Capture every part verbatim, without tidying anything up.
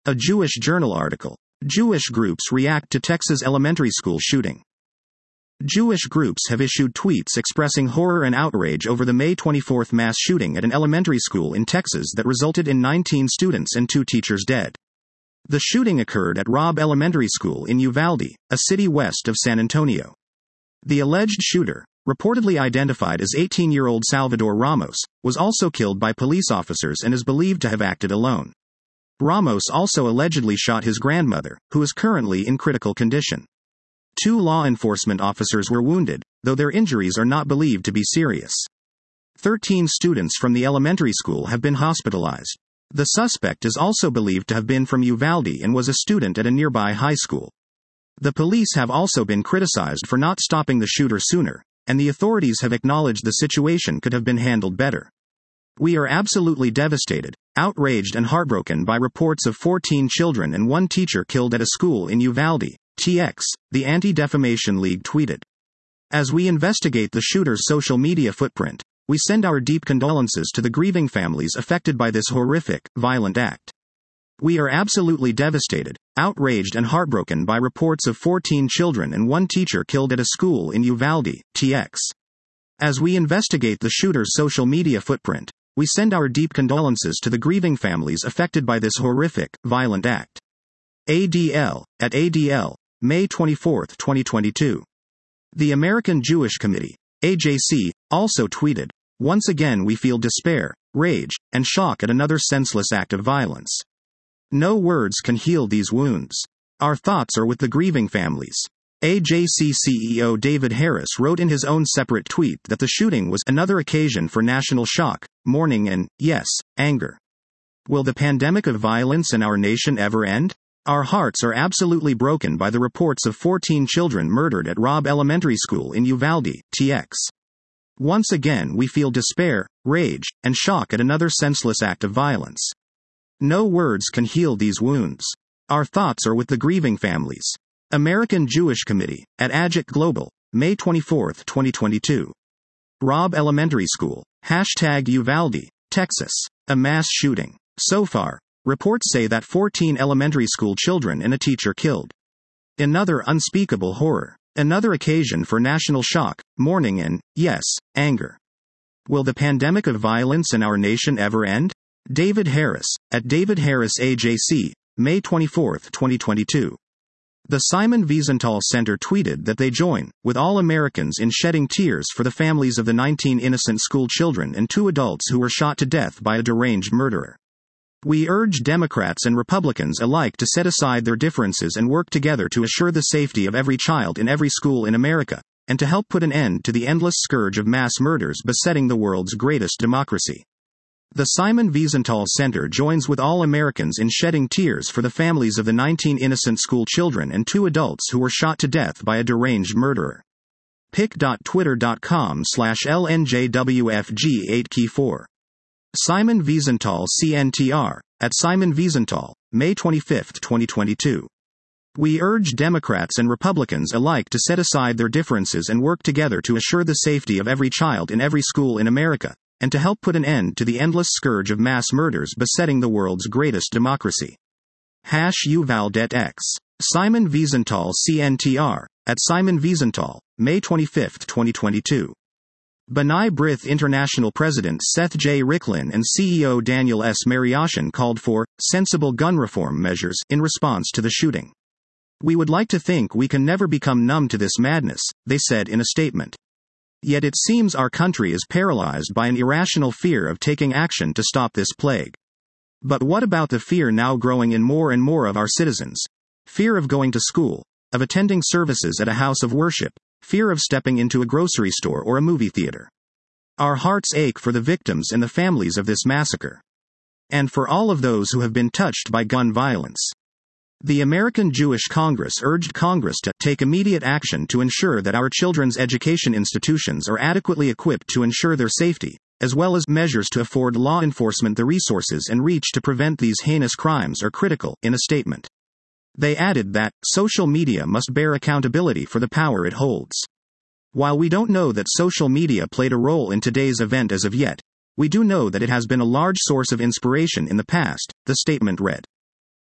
A Jewish Journal article. Jewish groups react to Texas elementary school shooting. Jewish groups have issued tweets expressing horror and outrage over the May twenty-fourth mass shooting at an elementary school in Texas that resulted in nineteen students and two teachers dead. The shooting occurred at Robb Elementary School in Uvalde, a city west of San Antonio. The alleged shooter, reportedly identified as eighteen-year-old Salvador Ramos, was also killed by police officers and is believed to have acted alone. Ramos also allegedly shot his grandmother, who is currently in critical condition. Two law enforcement officers were wounded, though their injuries are not believed to be serious. Thirteen students from the elementary school have been hospitalized. The suspect is also believed to have been from Uvalde and was a student at a nearby high school. The police have also been criticized for not stopping the shooter sooner, and the authorities have acknowledged the situation could have been handled better. We are absolutely devastated, outraged and heartbroken by reports of fourteen children and one teacher killed at a school in Uvalde, T X, the Anti-Defamation League tweeted. As we investigate the shooter's social media footprint, we send our deep condolences to the grieving families affected by this horrific, violent act. We are absolutely devastated, outraged and heartbroken by reports of fourteen children and one teacher killed at a school in Uvalde, T X. As we investigate the shooter's social media footprint, we send our deep condolences to the grieving families affected by this horrific, violent act. A D L, at A D L, May twenty-fourth, twenty twenty-two. The American Jewish Committee, A J C, also tweeted, "Once again we feel despair, rage, and shock at another senseless act of violence. No words can heal these wounds. Our thoughts are with the grieving families." A J C C E O David Harris wrote in his own separate tweet that the shooting was another occasion for national shock, mourning and, yes, anger. Will the pandemic of violence in our nation ever end? Our hearts are absolutely broken by the reports of fourteen children murdered at Robb Elementary School in Uvalde, T X. Once again we feel despair, rage, and shock at another senseless act of violence. No words can heal these wounds. Our thoughts are with the grieving families. American Jewish Committee, at A J C Global, May twenty-fourth, twenty twenty-two. Robb Elementary School, hashtag Uvalde, Texas. A mass shooting. So far, reports say that fourteen elementary school children and a teacher killed. Another unspeakable horror. Another occasion for national shock, mourning and, yes, anger. Will the pandemic of violence in our nation ever end? David Harris, at David Harris A J C, May twenty-fourth, twenty twenty-two. The Simon Wiesenthal Center tweeted that they join with all Americans in shedding tears for the families of the nineteen innocent school children and two adults who were shot to death by a deranged murderer. We urge Democrats and Republicans alike to set aside their differences and work together to assure the safety of every child in every school in America, and to help put an end to the endless scourge of mass murders besetting the world's greatest democracy. The Simon Wiesenthal Center joins with all Americans in shedding tears for the families of the nineteen innocent school children and two adults who were shot to death by a deranged murderer. pic dot twitter dot com slash L N J W F G eight K four. Simon Wiesenthal C N T R, at Simon Wiesenthal, May twenty-fifth, twenty twenty-two. We urge Democrats and Republicans alike to set aside their differences and work together to assure the safety of every child in every school in America, and to help put an end to the endless scourge of mass murders besetting the world's greatest democracy. Hash UvaldeX. Simon Wiesenthal C N T R, at Simon Wiesenthal, May twenty-fifth, twenty twenty-two. B'nai B'rith International President Seth J. Ricklin and C E O Daniel S. Mariachian called for sensible gun reform measures in response to the shooting. We would like to think we can never become numb to this madness, they said in a statement. Yet it seems our country is paralyzed by an irrational fear of taking action to stop this plague. But what about the fear now growing in more and more of our citizens? Fear of going to school, of attending services at a house of worship, fear of stepping into a grocery store or a movie theater. Our hearts ache for the victims and the families of this massacre. And for all of those who have been touched by gun violence. The American Jewish Congress urged Congress to take immediate action to ensure that our children's education institutions are adequately equipped to ensure their safety, as well as measures to afford law enforcement the resources and reach to prevent these heinous crimes are critical, in a statement. They added that social media must bear accountability for the power it holds. While we don't know that social media played a role in today's event as of yet, we do know that it has been a large source of inspiration in the past, the statement read.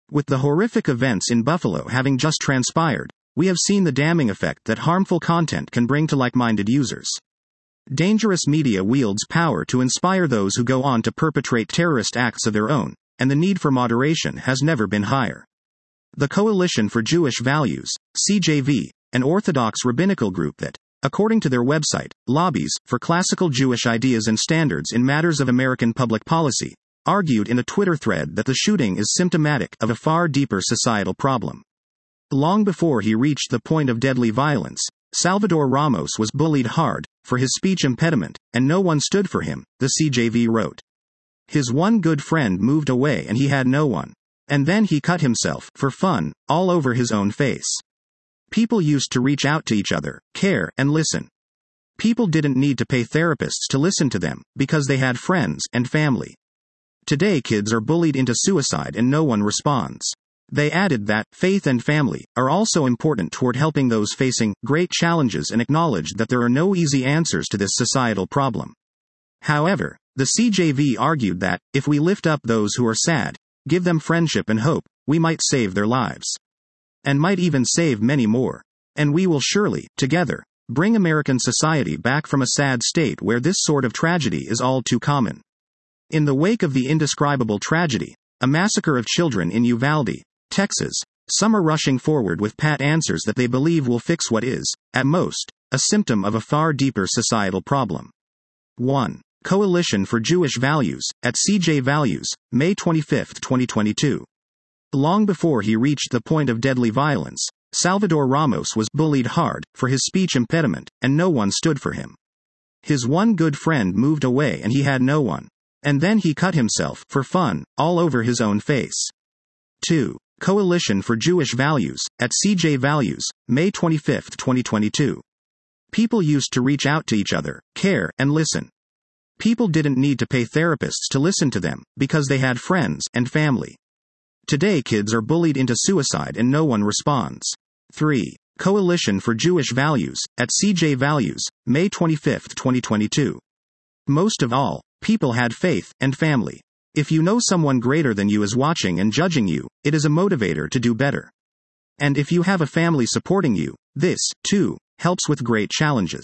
With the horrific events in Buffalo having just transpired, we have seen the damning effect that harmful content can bring to like-minded users. Dangerous media wields power to inspire those who go on to perpetrate terrorist acts of their own, and the need for moderation has never been higher. The Coalition for Jewish Values, C J V, an Orthodox rabbinical group that, according to their website, lobbies for classical Jewish ideas and standards in matters of American public policy, argued in a Twitter thread that the shooting is symptomatic of a far deeper societal problem. Long before he reached the point of deadly violence, Salvador Ramos was bullied hard for his speech impediment, and no one stood for him, the C J V wrote. His one good friend moved away and he had no one. And then he cut himself, for fun, all over his own face. People used to reach out to each other, care, and listen. People didn't need to pay therapists to listen to them, because they had friends and family. Today kids are bullied into suicide and no one responds. They added that faith and family are also important toward helping those facing great challenges and acknowledged that there are no easy answers to this societal problem. However, the C J V argued that, if we lift up those who are sad, give them friendship and hope, we might save their lives. And might even save many more. And we will surely, together, bring American society back from a sad state where this sort of tragedy is all too common. In the wake of the indescribable tragedy, a massacre of children in Uvalde, Texas, some are rushing forward with pat answers that they believe will fix what is, at most, a symptom of a far deeper societal problem. one. Coalition for Jewish Values, at C J Values, May twenty-fifth, twenty twenty-two. Long before he reached the point of deadly violence, Salvador Ramos was bullied hard for his speech impediment, and no one stood for him. His one good friend moved away and he had no one. And then he cut himself, for fun, all over his own face. two. Coalition for Jewish Values, at C J Values, May twenty-fifth, twenty twenty-two. People used to reach out to each other, care, and listen. People didn't need to pay therapists to listen to them, because they had friends and family. Today kids are bullied into suicide and no one responds. three. Coalition for Jewish Values, at C J Values, May twenty-fifth, twenty twenty-two. Most of all, people had faith and family. If you know someone greater than you is watching and judging you, it is a motivator to do better. And if you have a family supporting you, this, too, helps with great challenges.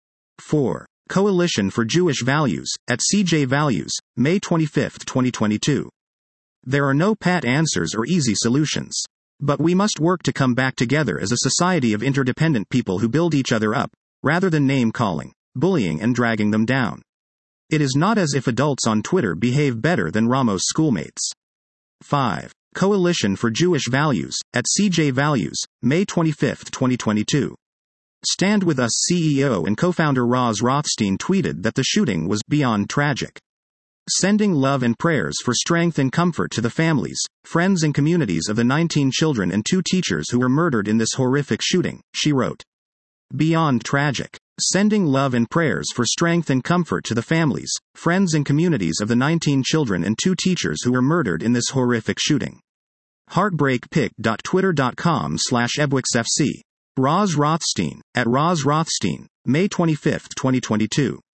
four. Coalition for Jewish Values, at C J Values, May twenty-fifth, twenty twenty-two. There are no pat answers or easy solutions. But we must work to come back together as a society of interdependent people who build each other up, rather than name-calling, bullying and dragging them down. It is not as if adults on Twitter behave better than Ramos' schoolmates. five. Coalition for Jewish Values, at C J Values, May twenty-fifth, twenty twenty-two. Stand With Us C E O and co-founder Roz Rothstein tweeted that the shooting was beyond tragic. Sending love and prayers for strength and comfort to the families, friends and communities of the nineteen children and two teachers who were murdered in this horrific shooting, she wrote. Beyond tragic. Sending love and prayers for strength and comfort to the families, friends and communities of the nineteen children and two teachers who were murdered in this horrific shooting. heartbreakpic dot twitter dot com slash ebwixfc. Roz Rothstein, at Roz Rothstein, May twenty-fifth, twenty twenty-two.